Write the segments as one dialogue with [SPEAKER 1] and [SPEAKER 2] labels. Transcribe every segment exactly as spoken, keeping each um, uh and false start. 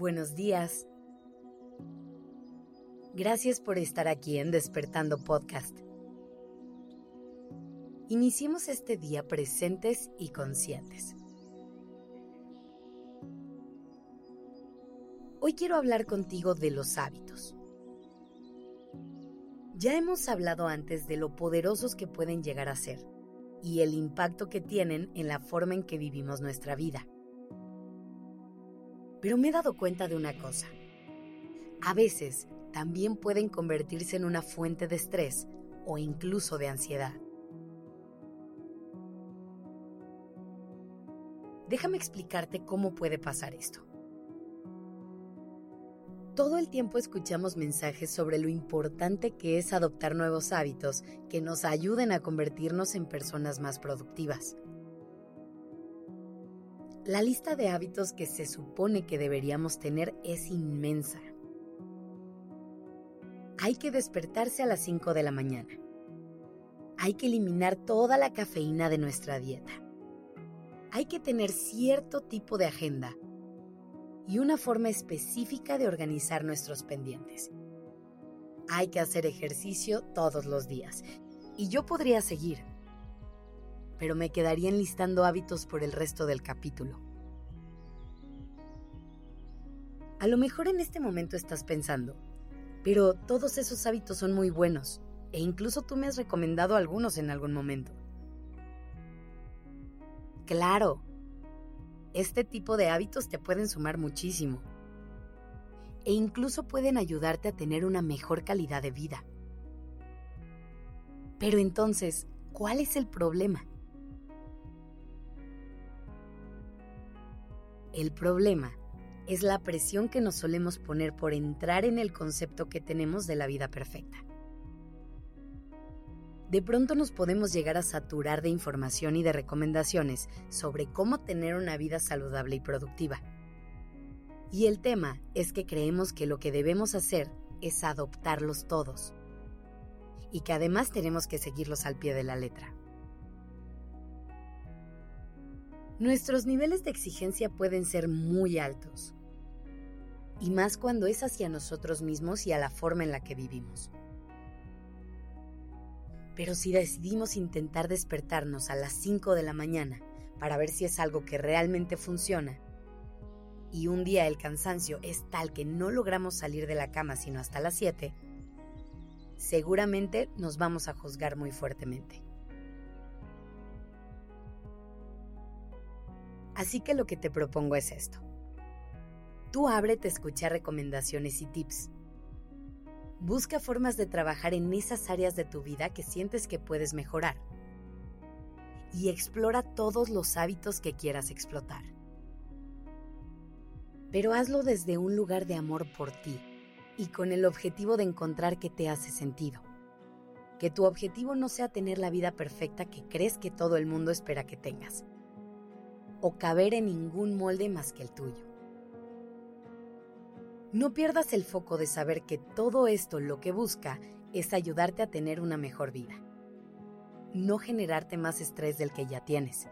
[SPEAKER 1] Buenos días. Gracias por estar aquí en Despertando Podcast. Iniciemos este día presentes y conscientes. Hoy quiero hablar contigo de los hábitos. Ya hemos hablado antes de lo poderosos que pueden llegar a ser y el impacto que tienen en la forma en que vivimos nuestra vida. Pero me he dado cuenta de una cosa. A veces también pueden convertirse en una fuente de estrés o incluso de ansiedad. Déjame explicarte cómo puede pasar esto. Todo el tiempo escuchamos mensajes sobre lo importante que es adoptar nuevos hábitos que nos ayuden a convertirnos en personas más productivas. La lista de hábitos que se supone que deberíamos tener es inmensa. Hay que despertarse a las cinco de la mañana. Hay que eliminar toda la cafeína de nuestra dieta. Hay que tener cierto tipo de agenda y una forma específica de organizar nuestros pendientes. Hay que hacer ejercicio todos los días. Y yo podría seguir, pero me quedaría enlistando hábitos por el resto del capítulo. A lo mejor en este momento estás pensando, pero todos esos hábitos son muy buenos, e incluso tú me has recomendado algunos en algún momento. Claro, este tipo de hábitos te pueden sumar muchísimo, e incluso pueden ayudarte a tener una mejor calidad de vida. Pero entonces, ¿cuál es el problema? El problema es la presión que nos solemos poner por entrar en el concepto que tenemos de la vida perfecta. De pronto nos podemos llegar a saturar de información y de recomendaciones sobre cómo tener una vida saludable y productiva. Y el tema es que creemos que lo que debemos hacer es adoptarlos todos, y que además tenemos que seguirlos al pie de la letra. Nuestros niveles de exigencia pueden ser muy altos, y más cuando es hacia nosotros mismos y a la forma en la que vivimos. Pero si decidimos intentar despertarnos a las cinco de la mañana para ver si es algo que realmente funciona, y un día el cansancio es tal que no logramos salir de la cama sino hasta las siete, seguramente nos vamos a juzgar muy fuertemente. Así que lo que te propongo es esto. Tú ábrete a escuchar recomendaciones y tips. Busca formas de trabajar en esas áreas de tu vida que sientes que puedes mejorar. Y explora todos los hábitos que quieras explotar. Pero hazlo desde un lugar de amor por ti y con el objetivo de encontrar qué te hace sentido. Que tu objetivo no sea tener la vida perfecta que crees que todo el mundo espera que tengas, o caber en ningún molde más que el tuyo. No pierdas el foco de saber que todo esto lo que busca es ayudarte a tener una mejor vida, no generarte más estrés del que ya tienes.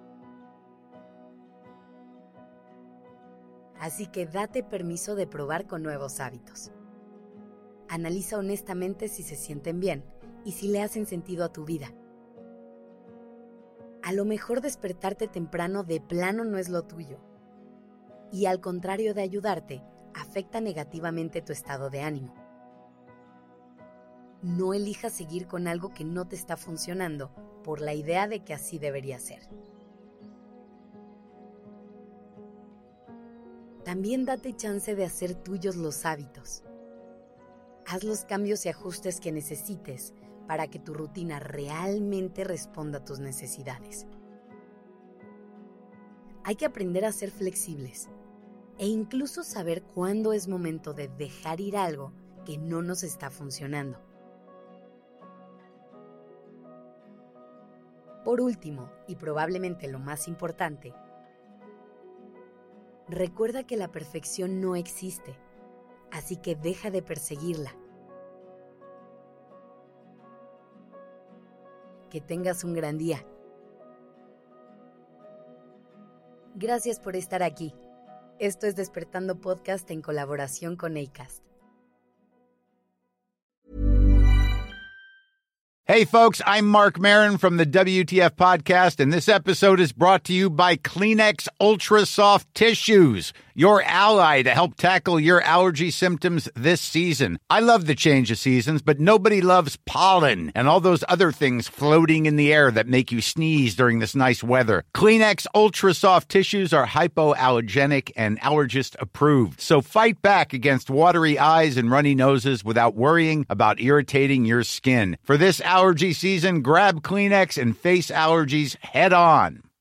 [SPEAKER 1] Así que date permiso de probar con nuevos hábitos. Analiza honestamente si se sienten bien y si le hacen sentido a tu vida. A lo mejor despertarte temprano de plano no es lo tuyo. Y al contrario de ayudarte, afecta negativamente tu estado de ánimo. No elijas seguir con algo que no te está funcionando por la idea de que así debería ser. También date chance de hacer tuyos los hábitos. Haz los cambios y ajustes que necesites para que tu rutina realmente responda a tus necesidades. Hay que aprender a ser flexibles e incluso saber cuándo es momento de dejar ir algo que no nos está funcionando. Por último, y probablemente lo más importante, recuerda que la perfección no existe, así que deja de perseguirla. Que tengas un gran día. Gracias por estar aquí. Esto es Despertando Podcast en colaboración con Acast.
[SPEAKER 2] Hey, folks, I'm Mark Maron from the W T F Podcast, and this episode is brought to you by Kleenex Ultra Soft Tissues, your ally to help tackle your allergy symptoms this season. I love the change of seasons, but nobody loves pollen and all those other things floating in the air that make you sneeze during this nice weather. Kleenex Ultra Soft Tissues are hypoallergenic and allergist approved, so fight back against watery eyes and runny noses without worrying about irritating your skin. For this allergy season, grab Kleenex and face allergies head on.